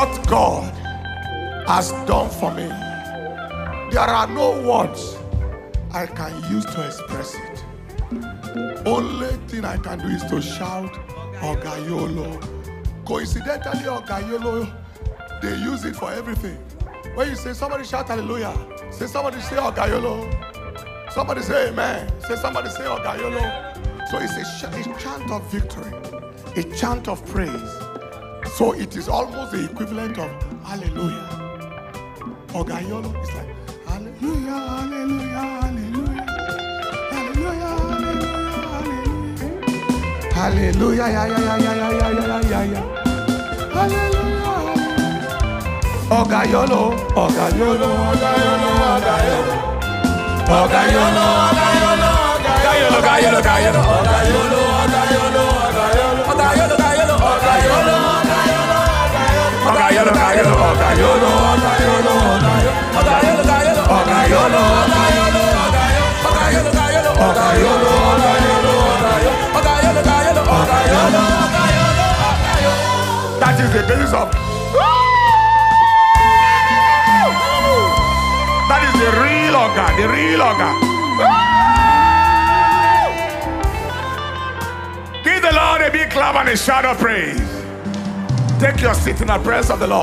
what God has done for me, there are no words I can use to express it. Only thing I can do is to shout, Ogayolo. Coincidentally, Ogayolo, they use it for everything. When you say somebody shout hallelujah, say somebody say Ogayolo. Somebody say amen. Say somebody say Ogayolo. So it's a chant of victory, a chant of praise. So it is almost the equivalent of hallelujah. Ogayolo is like hallelujah, hallelujah, hallelujah, hallelujah, hallelujah, hallelujah, yeah, yeah, yeah, yeah, yeah, yeah, yeah, yeah. Hallelujah. Ogayolo, Ogayolo, Ogayolo, Ogayolo. Ogayolo, Ogayolo, Ogayolo, Ogayolo, Ogayolo, Ogayolo, Ogayolo, Ogayolo, Ogayolo, Ogayolo, Ogayolo, Ogayolo, Ogayolo, Ogayolo, Ogayolo, Ogayolo. That is the basis of. That is the real organ, the real organ. Give the Lord a big clap and a shout of praise. Take your seat in the presence of the Lord.